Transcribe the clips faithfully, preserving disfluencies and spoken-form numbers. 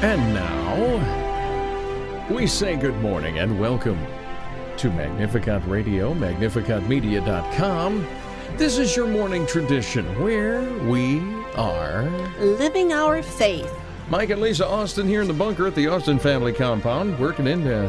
And now, we say good morning and welcome to Magnificat Radio, magnificat media dot com. This is your morning tradition where we are living our faith. Mike and Lisa Austin here in the bunker at the Austin family compound, working into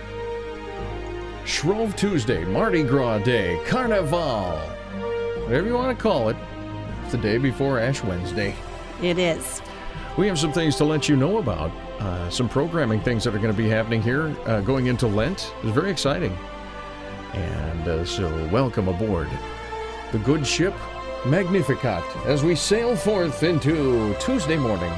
Shrove Tuesday, Mardi Gras Day, Carnival, whatever you want to call it. It's the day before Ash Wednesday. It is. We have some things to let you know about, uh, some programming things that are going to be happening here uh, going into Lent. It's very exciting. And uh, so welcome aboard the good ship Magnificat as we sail forth into Tuesday morning.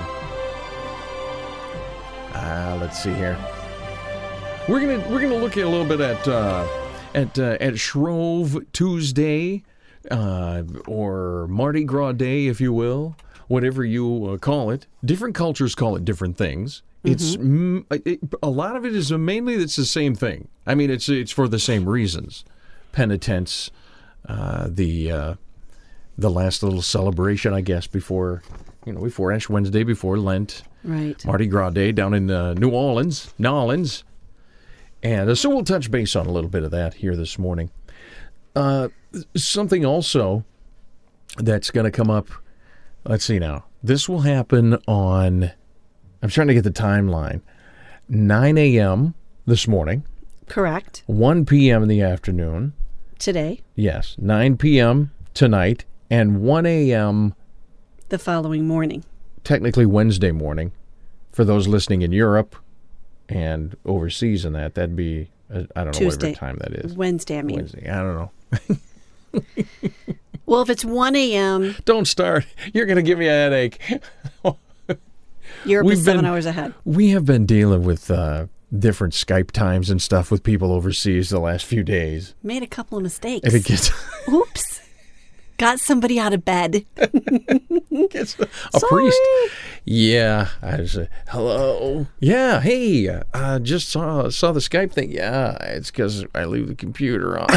Ah, uh, let's see here. We're gonna we're gonna look at a little bit at uh, at uh, at Shrove Tuesday, uh, or Mardi Gras Day, if you will. Whatever you uh, call it. Different cultures call it different things. Mm-hmm. It's mm, it, a lot of it is mainly it's the same thing. I mean, it's it's for the same reasons. Penitence, uh, the uh, the last little celebration, I guess, before you know before Ash Wednesday, before Lent, right? Mardi Gras Day down in uh, New Orleans, New Orleans, and uh, so we'll touch base on a little bit of that here this morning. Uh, something also that's going to come up. Let's see now. This will happen on, I'm trying to get the timeline, nine a.m. this morning. Correct. one p.m. in the afternoon. Today. Yes. nine p.m. tonight and one a.m. the following morning. Technically Wednesday morning. For those listening in Europe and overseas and that, that'd be, uh, I don't know Tuesday. whatever time that is. Wednesday, I mean. Wednesday. I don't know. Well, if it's one a.m. Don't start. You're going to give me a headache. Europe We've is seven been, hours ahead. We have been dealing with uh, different Skype times and stuff with people overseas the last few days. Made a couple of mistakes. If it gets... Oops. Got somebody out of bed. Gets a, a priest. Yeah. I was uh, hello. Yeah. Hey, I uh, just saw saw the Skype thing. Yeah. It's because I leave the computer on.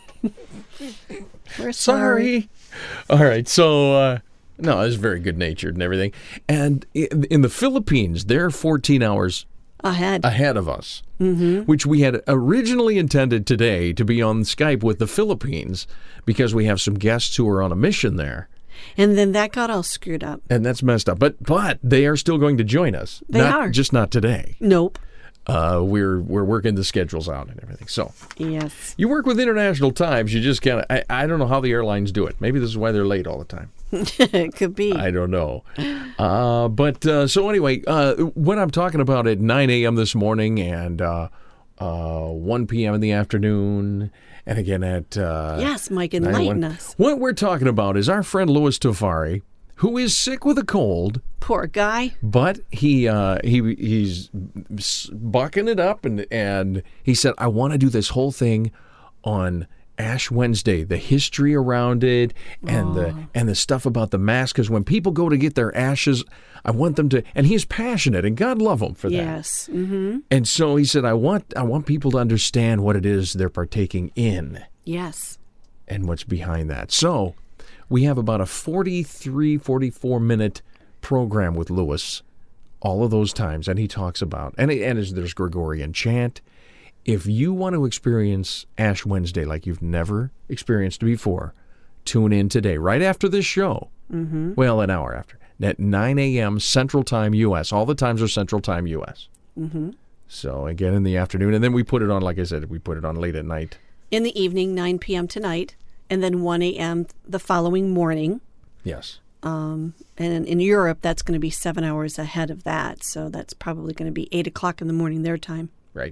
We're sorry. sorry. All right. So, uh, no, it's very good natured and everything. And in, in the Philippines, they're fourteen hours ahead ahead of us, mm-hmm. which we had originally intended today to be on Skype with the Philippines because we have some guests who are on a mission there. And then that got all screwed up. And that's messed up. But but they are still going to join us. They not, are. Just not today. Nope. Uh, we're we're working the schedules out and everything. So yes, you work with international times. You just kind of I, I don't know how the airlines do it. Maybe this is why they're late all the time. It could be. I don't know. Uh, but uh, so anyway, uh, what I'm talking about at nine a.m. this morning and uh, uh, one p.m. in the afternoon, and again at uh, yes, Mike, enlighten us. What we're talking about is our friend Louis Tafari, who is sick with a cold. Poor guy. But he uh, he he's bucking it up, and and he said, I want to do this whole thing on Ash Wednesday, the history around it, and oh. the and the stuff about the mass. Because when people go to get their ashes, I want them to. And he's passionate, and God love him for that. Yes. Mm-hmm. And so he said, I want I want people to understand what it is they're partaking in. Yes. And what's behind that. So we have about a forty-three, forty-four minute program with Louis, all of those times, and he talks about, and, and there's Gregorian chant. If you want to experience Ash Wednesday like you've never experienced before, tune in today, right after this show. Mm-hmm. Well, an hour after, at nine a.m. Central Time U S. All the times are Central Time U S. Mm-hmm. So again in the afternoon, and then we put it on, like I said, we put it on late at night. In the evening, nine p.m. tonight, and then one a.m. the following morning. Yes. Um, and in Europe, that's going to be seven hours ahead of that. So that's probably going to be eight o'clock in the morning their time. Right.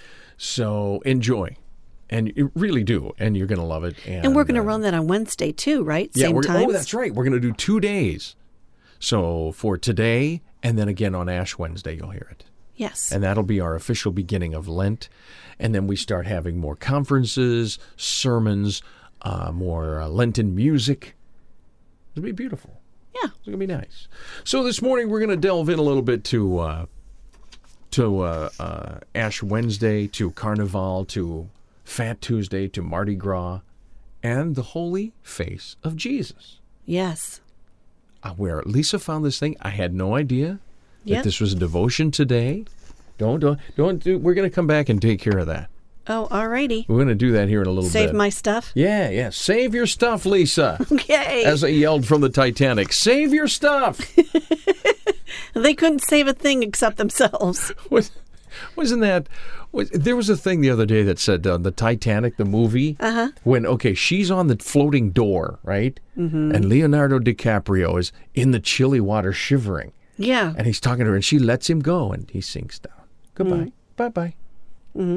So enjoy. And you really do. And you're going to love it. And, and we're going to uh, run that on Wednesday too, right? Yeah, Same we're, time. Oh, that's right. We're going to do two days. So for today, and then again on Ash Wednesday, you'll hear it. Yes. And that'll be our official beginning of Lent. And then we start having more conferences, sermons, uh, more uh, Lenten music. It'll be beautiful. Yeah. It's going to be nice. So this morning, we're going to delve in a little bit to uh, to uh, uh, Ash Wednesday, to Carnival, to Fat Tuesday, to Mardi Gras, and the Holy Face of Jesus. Yes. Uh, where Lisa found this thing, I had no idea Yeah. that this was a devotion today. Don't, don't, don't do, we're going to come back and take care of that. Oh, all righty. We're going to do that here in a little Save bit. my stuff? Yeah, yeah. Save your stuff, Lisa. Okay. As I yelled from the Titanic, save your stuff. They couldn't save a thing except themselves. Was, wasn't that, was, there was a thing the other day that said uh, the Titanic, the movie, Uh-huh. when, okay, she's on the floating door, right? Mm-hmm. And Leonardo DiCaprio is in the chilly water shivering. Yeah. And he's talking to her, and she lets him go, and he sinks down. Goodbye. Mm. Bye-bye. Mm-hmm.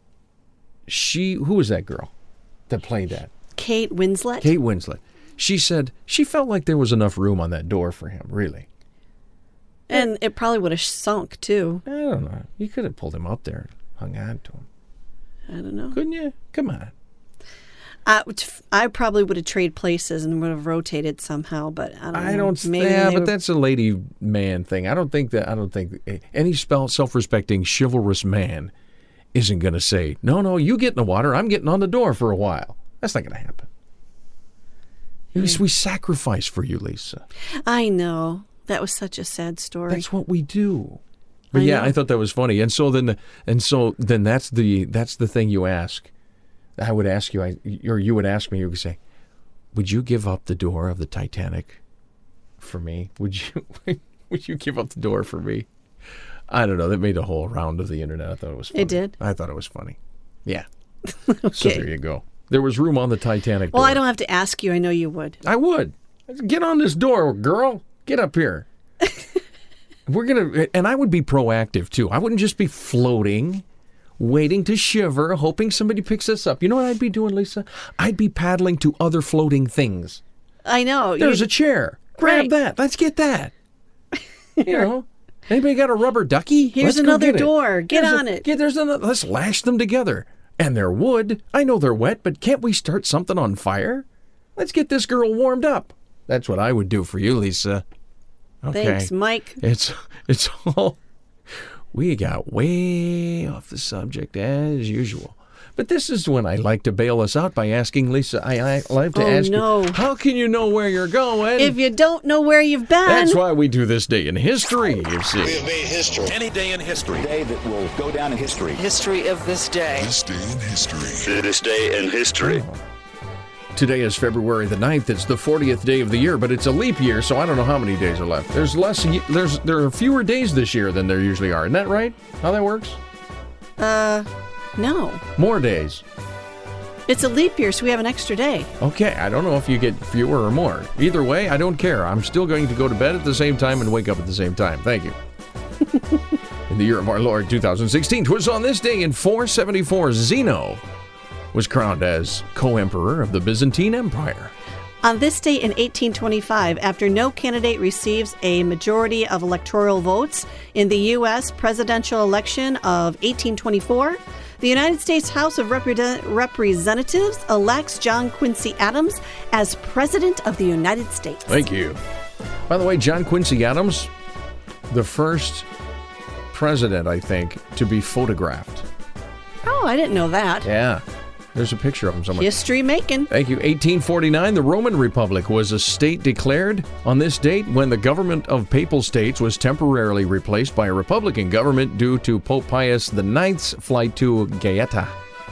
She, who was that girl that played that? Kate Winslet? Kate Winslet. She said she felt like there was enough room on that door for him, really. And it probably would have sunk, too. I don't know. You could have pulled him up there and hung on to him. I don't know. Couldn't you? Come on. I, I probably would have traded places and would have rotated somehow, but I don't know. I don't. Maybe yeah, they but were- that's a lady man thing. I don't think that. I don't think any spell self-respecting chivalrous man isn't going to say, "No, no, you get in the water. I'm getting on the door for a while." That's not going to happen. Hmm. We, we sacrifice for you, Lisa. I know. That was such a sad story. That's what we do. But I yeah, know. I thought that was funny. And so then, the, and so then that's the that's the thing you ask. I would ask you, I, or you would ask me. You would say, "Would you give up the door of the Titanic for me? Would you? Would you give up the door for me?" I don't know. That made a whole round of the internet. I thought it was funny. It did? I thought it was funny. Yeah. Okay. So there you go. There was room on the Titanic door. Well, I don't have to ask you. I know you would. I would. Get on this door, girl. Get up here. We're going to, and I would be proactive too. I wouldn't just be floating, waiting to shiver, hoping somebody picks us up. You know what I'd be doing, Lisa? I'd be paddling to other floating things. I know. There's you- a chair. Grab Right. that. Let's get that. You know, anybody got a rubber ducky? Here's Let's go another get it. door. Get There's a- on it. Get, there's another. Let's lash them together. And they're wood. I know they're wet, but can't we start something on fire? Let's get this girl warmed up. That's what I would do for you, Lisa. Okay. Thanks, Mike. It's it's all we got way off the subject as usual. But this is when I like to bail us out by asking Lisa. I, I like to Oh, ask no. you, how can you know where you're going? If you don't know where you've been, That's why we do this day in history, you We see. have made history. Any day in history. Day that will go down in history. History of this day. This day in history. This day in history. Today is February the ninth. It's the fortieth day of the year, but it's a leap year, so I don't know how many days are left. There's less. There's there are fewer days this year than there usually are. Isn't that right? How that works? uh, no. More days. It's a leap year, so we have an extra day. Okay, I don't know if you get fewer or more. Either way, I don't care. I'm still going to go to bed at the same time and wake up at the same time. Thank you. In the year of our Lord, two thousand sixteen, 'twas on this day in four seventy-four, Zeno was crowned as co-emperor of the Byzantine Empire. On this day in eighteen twenty-five, after no candidate receives a majority of electoral votes in the U S presidential election of eighteen twenty-four, the United States House of Repre- Representatives elects John Quincy Adams as President of the United States. Thank you. By the way, John Quincy Adams, the first president, I think, to be photographed. Oh, I didn't know that. Yeah, there's a picture of him somewhere. History making. Thank you. eighteen forty-nine, the Roman Republic was a state declared on this date when the government of Papal States was temporarily replaced by a Republican government due to Pope Pius the ninth's flight to Gaeta.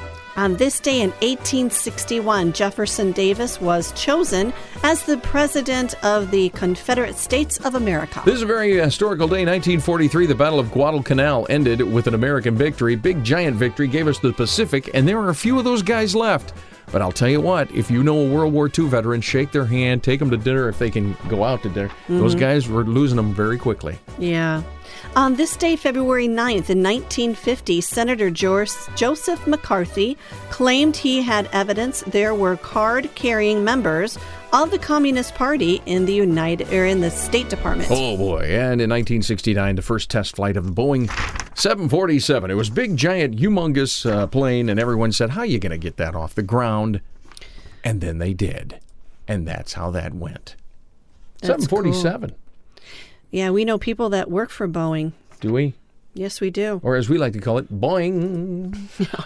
On this day in eighteen sixty-one, Jefferson Davis was chosen as the President of the Confederate States of America. This is a very historical day. nineteen forty-three, the Battle of Guadalcanal ended with an American victory. Big, giant victory gave us the Pacific, and there are a few of those guys left. But I'll tell you what, if you know a World War Two veteran, shake their hand, take them to dinner if they can go out to dinner. Mm-hmm. Those guys were losing them very quickly. Yeah. On this day, February ninth, in nineteen fifty, Senator Jo- Joseph McCarthy claimed he had evidence there were card-carrying members of the Communist Party in the United or in the State Department. Oh boy! And in nineteen sixty-nine, the first test flight of the Boeing seven forty-seven. It was big, giant, humongous uh, plane, and everyone said, "How are you going to get that off the ground?" And then they did, and that's how that went. That's seven forty-seven. Yeah, we know people that work for Boeing. Do we? Yes, we do. Or as we like to call it, boing.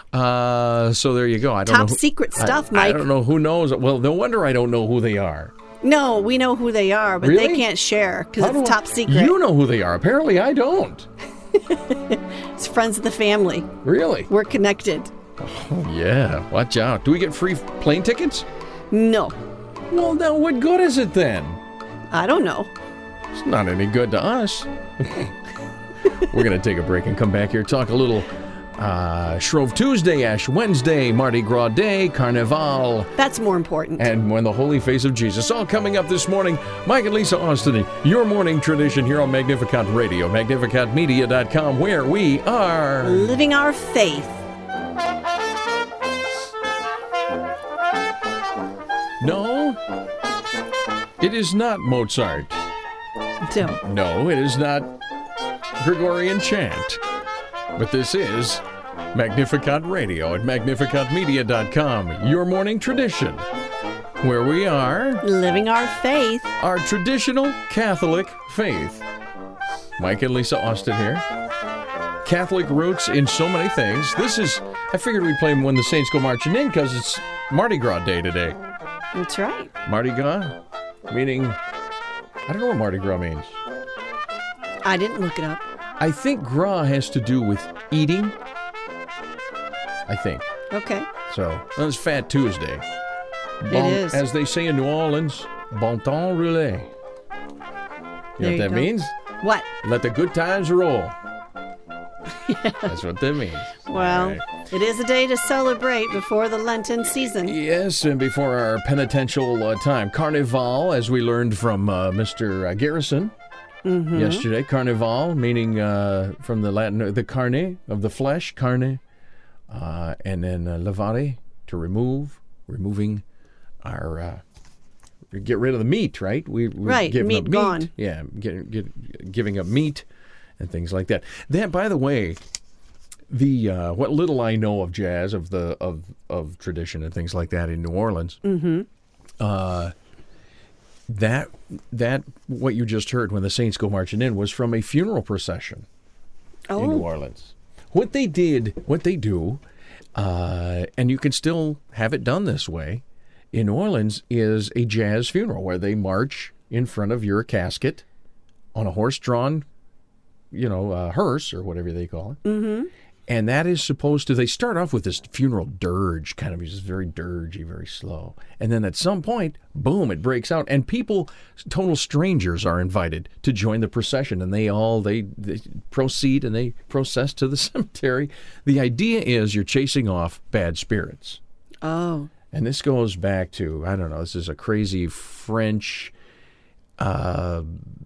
uh, so there you go. I don't Top know who- secret stuff, I, Mike. I don't know who knows. Well, no wonder I don't know who they are. No, we know who they are, but Really? they can't share because How do it's I- top secret. You know who they are. Apparently, I don't. It's friends of the family. Really? We're connected. Oh, yeah. Watch out. Do we get free plane tickets? No, Well, now what good is it then? I don't know. It's not any good to us. We're going to take a break and come back here, talk a little uh, Shrove Tuesday, Ash Wednesday, Mardi Gras Day, Carnival, That's more important. and when the Holy Face of Jesus. All coming up this morning. Mike and Lisa Austin, your morning tradition here on Magnificat Radio, magnificat media dot com, where we are. Living our faith. No, it is not Mozart. So, No, it is not Gregorian chant. But this is Magnificat Radio at magnificat media dot com, your morning tradition, where we are living our faith. our traditional Catholic faith. Mike and Lisa Austin here. Catholic roots in so many things. This is, I figured we'd play them when the Saints go marching in because it's Mardi Gras Day today. That's right. Mardi Gras, meaning, I don't know what Mardi Gras means. I didn't look it up. I think gras has to do with eating. I think. Okay. So, that's Fat Tuesday. It Bon- is. As they say in New Orleans, bon temps roulé. You know There what you that go. means? What? Let the good times roll. That's what that means. Well, All right. it is a day to celebrate before the Lenten season. Yes, and before our penitential uh, time, Carnival, as we learned from uh, Mister Garrison Mm-hmm. yesterday. Carnival, meaning uh, from the Latin, the carne, of the flesh, carne, uh, and then uh, levare, to remove, removing our, uh, get rid of the meat, right? We, we Right, giving meat up meat. gone. Yeah, get, get, giving up meat and things like that. That, by the way, the uh, what little I know of jazz, of the of of tradition and things like that in New Orleans, Mm-hmm. uh, that that what you just heard when the Saints go marching in was from a funeral procession in New Oh, Orleans. What they did, what they do, uh, and you can still have it done this way in New Orleans, is a jazz funeral where they march in front of your casket on a horse-drawn, you know, uh, hearse or whatever they call it. mm-hmm. And that is supposed to, they start off with this funeral dirge, kind of just very dirgy, very slow. And then at some point, boom, it breaks out. And people, total strangers, are invited to join the procession. And they all, they, they proceed and they process to the cemetery. The idea is you're chasing off bad spirits. Oh, And this goes back to, I don't know, this is a crazy French, uh,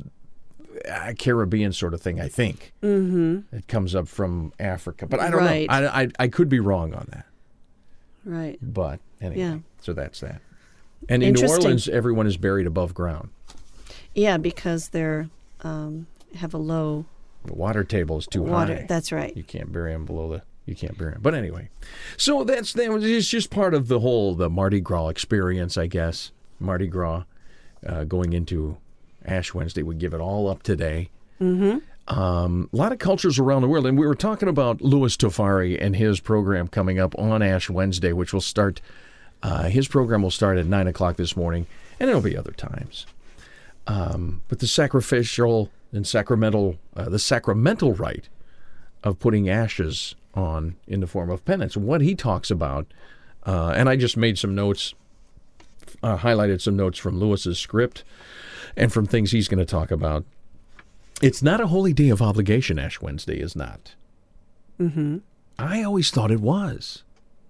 Caribbean sort of thing, I think. mm-hmm. It comes up from Africa, but I don't Right. know. I, I I could be wrong on that. Right. But anyway, Yeah. so that's that. And in New Interesting. Orleans, everyone is buried above ground. Yeah, because they're um, have a low The water table is too water. high. That's right. You can't bury them below the. You can't bury them. But anyway, so that's that. was- It's just part of the whole the Mardi Gras experience, I guess. Mardi Gras, uh, going into Ash Wednesday, we give it all up today. Mm-hmm. Um, a lot of cultures around the world, and we were talking about Louis Tofari and his program coming up on Ash Wednesday, which will start. Uh, his program will start at nine o'clock this morning, and it'll be other times. Um, but the sacrificial and sacramental, uh, the sacramental rite of putting ashes on in the form of penance, what he talks about, uh, and I just made some notes, uh, highlighted some notes from Louis's script, and from things he's going to talk about. It's not a holy day of obligation, Ash Wednesday is not. Mm-hmm. I always thought it was.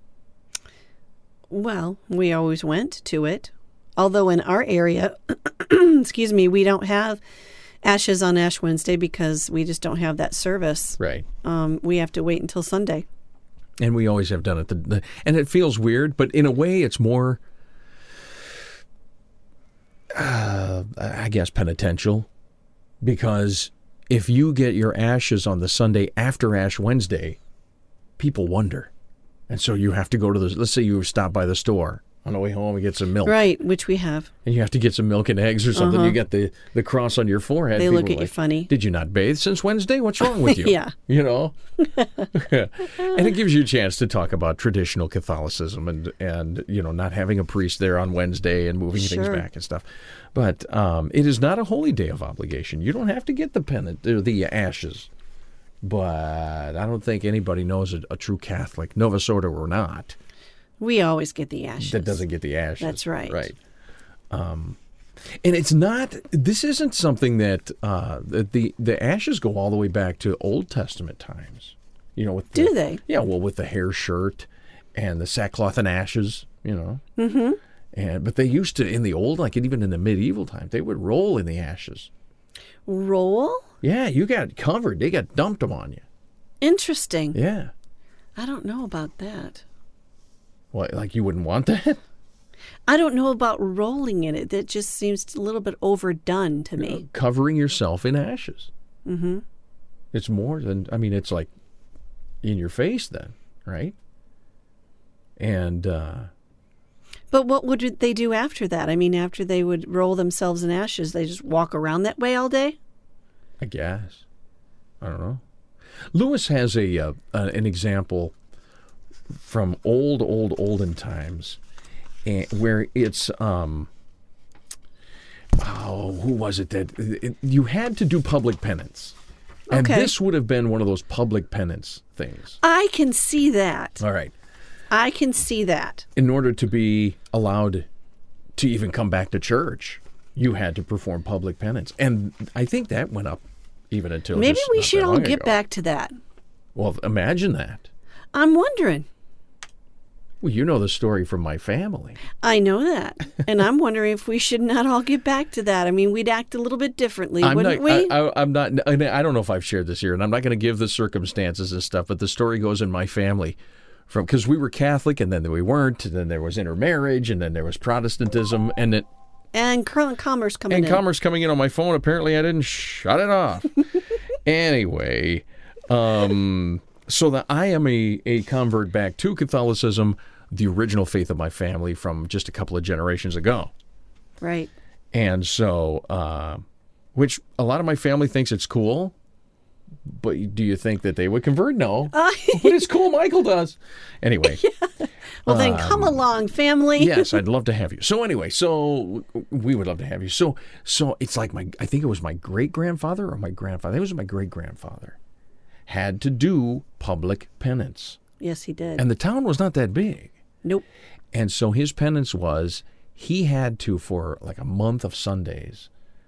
Well, we always went to it. Although in our area, excuse me, we don't have ashes on Ash Wednesday because we just don't have that service. Right. Um, we have to wait until Sunday. And we always have done it. The, the, and it feels weird, but in a way it's more, uh, I guess, penitential. Because if you get your ashes on the Sunday after Ash Wednesday, people wonder. And so you have to go to the, let's say you stop by the store On the way home, you get some milk. Right, which we have. And you have to get some milk and eggs or something. Uh-huh. You got the, the cross on your forehead. They People look are at you like, funny. Did you not bathe since Wednesday? What's wrong with you? Yeah. You know? And it gives you a chance to talk about traditional Catholicism and, and you know, not having a priest there on Wednesday and moving things Sure. back and stuff. But um, it is not a holy day of obligation. You don't have to get the pennant or the ashes. But I don't think anybody knows a, a true Catholic, Novus Ordo or not, We always get the ashes. that doesn't get the ashes. That's right. Right. Um, and it's not, this isn't something that, uh, the, the the ashes go all the way back to Old Testament times. You know, with the, Do they? Yeah, well, with the hair shirt and the sackcloth and ashes, you know. Mm-hmm. And, but they used to, in the old, like even in the medieval times, they would roll in the ashes. Roll? Yeah, you got covered. They got dumped them on you. Interesting. Yeah. I don't know about that. What, like you wouldn't want that? I don't know about rolling in it. That just seems a little bit overdone to me. Covering yourself in ashes. Mm-hmm. It's more than, I mean, it's like in your face then, right? And, uh, But what would they do after that? I mean, after they would roll themselves in ashes, they just walk around that way all day? I guess. I don't know. Lewis has a uh, uh, an example from old, old, olden times, and where it's um. Oh, who was it that it, you had to do public penance, and Okay. this would have been one of those public penance things. I can see that. All right, I can see that. in order to be allowed to even come back to church, you had to perform public penance, and I think that went up even until Maybe just we not should that all long get ago. back to that. Well, imagine that. I'm wondering. Well, you know the story from my family. I know that. And I'm wondering if we should not all get back to that. I mean, we'd act a little bit differently, I'm wouldn't not, we? I, I, I'm not. and I don't know if I've shared this here, and I'm not going to give the circumstances and stuff. But the story goes in my family, from because we were Catholic, and then we weren't, and then there was intermarriage, and then there was Protestantism, and it, and current commerce coming and in. commerce coming in on my phone. Apparently, I didn't shut it off. Anyway, um, so that I am a, a convert back to Catholicism, the original faith of my family from just a couple of generations ago. Right. And so, uh, which a lot of my family thinks it's cool, but do you think that they would convert? No. Uh, But it's cool, Michael does. Anyway. well, then come along, family. Um, Yes, I'd love to have you. So anyway, so we would love to have you. So so it's like my, I think it was my great-grandfather or my grandfather. It was my great-grandfather. Had to do public penance. Yes, he did. And the town was not that big. nope. And so his penance was he had to, for like a month of Sundays,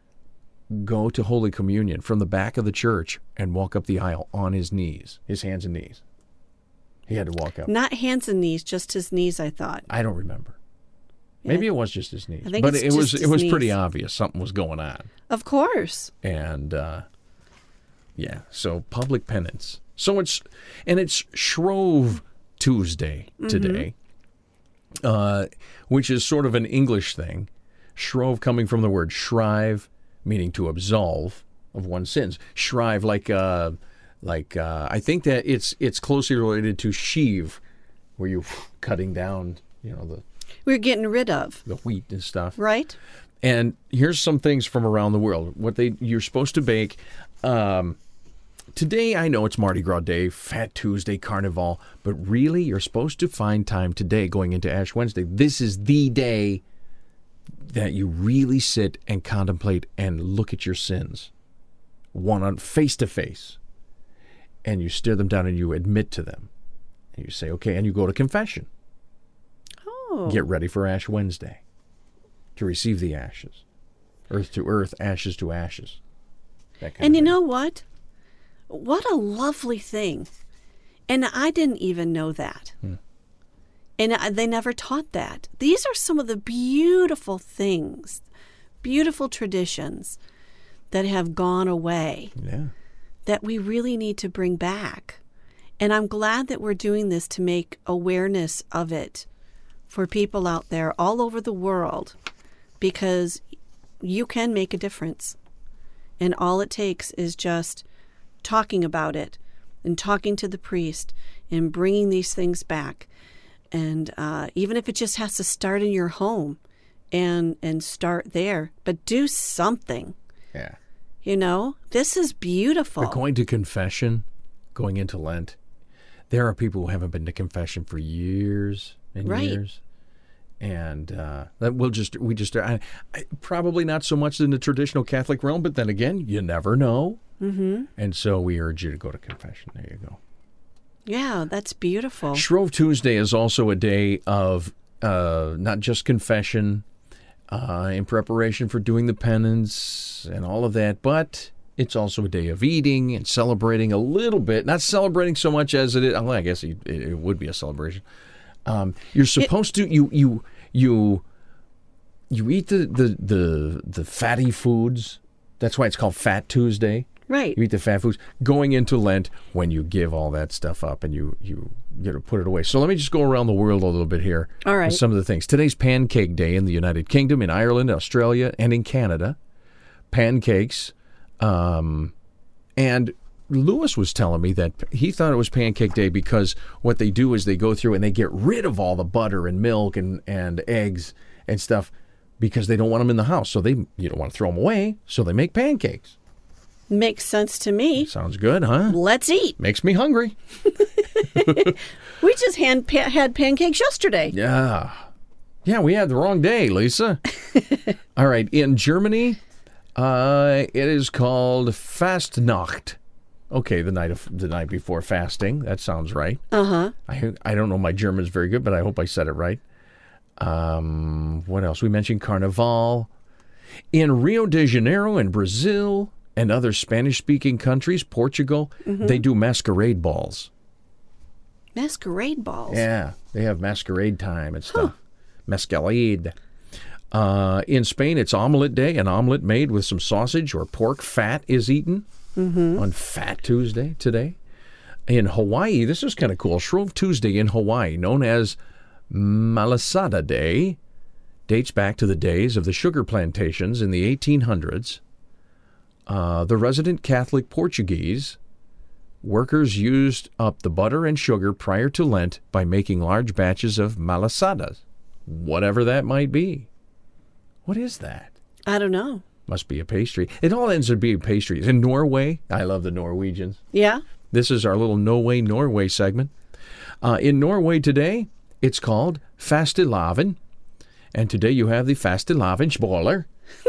go to Holy Communion from the back of the church and walk up the aisle on his knees, his hands and knees. He had to walk up. Not hands and knees, just his knees, I thought. I don't remember. Maybe it was just his knees. I think but it's it was just it his was pretty knees. obvious something was going on. Of course. And uh, yeah, so public penance. So it's and it's Shrove Tuesday today. Mm-hmm. Uh, which is sort of an English thing. Shrove coming from the word shrive, meaning to absolve of one's sins. Shrive, like uh, like uh, I think that it's it's closely related to sheave, where you're cutting down, you know, the We're getting rid of, the wheat and stuff. right? And here's some things from around the world. What they you're supposed to bake. Um, Today, I know it's Mardi Gras Day, Fat Tuesday, Carnival, but really, you're supposed to find time today going into Ash Wednesday. This is the day that you really sit and contemplate and look at your sins, one on face to face, and you stare them down and you admit to them. And you say, okay, and you go to confession. Oh. Get ready for Ash Wednesday to receive the ashes. Earth to earth, ashes to ashes. That kind And of you thing. know what? What a lovely thing. And I didn't even know that. Hmm. And I, they never taught that. These are some of the beautiful things, beautiful traditions that have gone away Yeah. that we really need to bring back. And I'm glad that we're doing this to make awareness of it for people out there all over the world, because you can make a difference. And all it takes is just talking about it and talking to the priest and bringing these things back. and uh, even if it just has to start in your home and and start there, but do something. Yeah. You know, this is beautiful. But going to confession, going into Lent, there are people who haven't been to confession for years and Right. years. And uh, that we'll just, we just, I, I, probably not so much in the traditional Catholic realm, but then again, you never know. Mm-hmm. And so we urge you to go to confession. There you go. Yeah, that's beautiful. Shrove Tuesday is also a day of uh, not just confession uh, in preparation for doing the penance and all of that, but it's also a day of eating and celebrating a little bit. Not celebrating so much as it is. Well, I guess it, it would be a celebration. Um, you're supposed it, to you you you you eat the, the the the fatty foods. That's why it's called Fat Tuesday. Right. You eat the fat foods going into Lent when you give all that stuff up and you, you you know, put it away. So let me just go around the world a little bit here. All right. With some of the things. Today's Pancake Day in the United Kingdom, in Ireland, Australia, and in Canada. Pancakes. Um, and Lewis was telling me that he thought it was Pancake Day because what they do is they go through and they get rid of all the butter and milk and, and eggs and stuff because they don't want them in the house. So they you don't want to throw them away, so they make pancakes. Makes sense to me. Sounds good, huh? Let's eat. Makes me hungry. We just hand, pa- had pancakes yesterday. Yeah. Yeah, we had the wrong day, Lisa. All right. In Germany, uh, it is called Fastnacht. Okay, the night of the night before fasting. That sounds right. Uh-huh. I I don't know my German's very good, but I hope I said it right. Um, what else? We mentioned Carnival. In Rio de Janeiro in Brazil and other Spanish-speaking countries, Portugal, Mm-hmm. they do masquerade balls. Masquerade balls. Yeah, they have masquerade time and stuff. Huh. Masquerade. Uh, in Spain, it's omelet day. An omelet made with some sausage or pork fat is eaten mm-hmm. on Fat Tuesday today. In Hawaii, this is kind of cool. Shrove Tuesday in Hawaii, known as Malasada Day, dates back to the days of the sugar plantations in the eighteen hundreds. Uh, the resident Catholic Portuguese workers used up the butter and sugar prior to Lent by making large batches of malasadas, whatever that might be. What is that? I don't know. Must be a pastry. It all ends up being pastries. In Norway, I love the Norwegians. Yeah? This is our little No Way Norway segment. Uh, in Norway today, it's called Fastelavn. And today you have the Fastelavnsboller.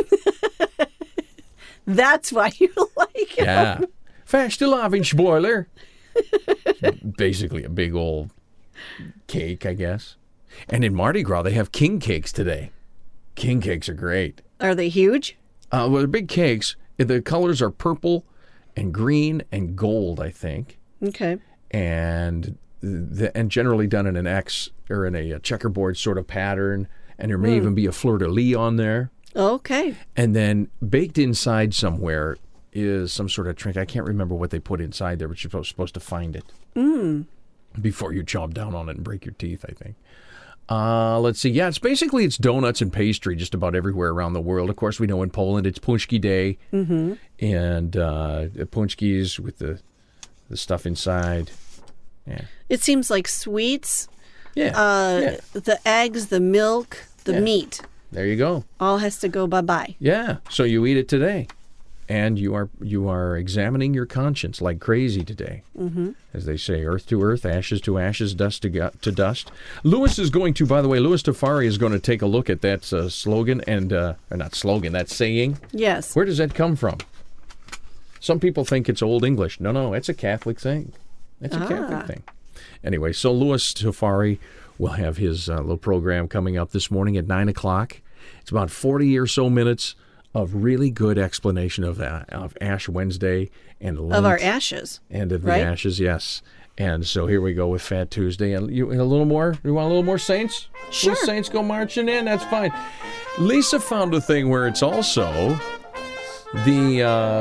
That's why you like it. Yeah. Fastelavnsboller. Basically a big old cake, I guess. And in Mardi Gras, they have king cakes today. King cakes are great. Are they huge? Uh, well, they're big cakes. The colors are purple and green and gold, I think. Okay. And the, and generally done in an X or in a checkerboard sort of pattern. And there may mm. even be a fleur-de-lis on there. Okay. And then baked inside somewhere is some sort of trick. I can't remember what they put inside there, but you're supposed to find it mm. before you chomp down on it and break your teeth, I think. Uh, let's see. Yeah, it's basically it's donuts and pastry just about everywhere around the world. Of course, we know in Poland it's Punchki Day. Mm-hmm. And uh, Punchkis with the, the stuff inside. Yeah. It seems like sweets, Yeah. uh, yeah. the eggs, the milk, the Yeah. meat. There you go. All has to go bye-bye. Yeah. So you eat it today. And you are you are examining your conscience like crazy today. Mm-hmm. As they say, earth to earth, ashes to ashes, dust to, gu- to dust. Lewis is going to, by the way, Louis Tafari is going to take a look at that uh, slogan, and uh, or not slogan, that saying. Yes. Where does that come from? Some people think it's Old English. No, no, it's a Catholic thing. It's a Ah. Catholic thing. Anyway, so Louis Tafari will have his uh, little program coming up this morning at nine o'clock. It's about forty or so minutes of really good explanation of that, of Ash Wednesday and Lent. Of our ashes. And of the right? ashes, yes. And so here we go with Fat Tuesday. And you and a little more? You want a little more saints? Sure. Little saints go marching in? That's fine. Lisa found a thing where it's also the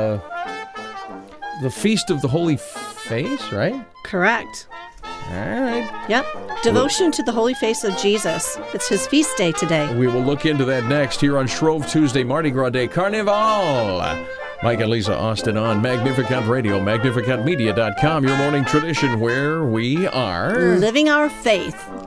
uh, the Feast of the Holy Face, right? Correct. All right. Yep. Devotion to the Holy Face of Jesus. It's his feast day today. We will look into that next here on Shrove Tuesday, Mardi Gras Day, Carnival. Mike and Lisa Austin on Magnificent Radio, magnificent media dot com, your morning tradition where we are living our faith.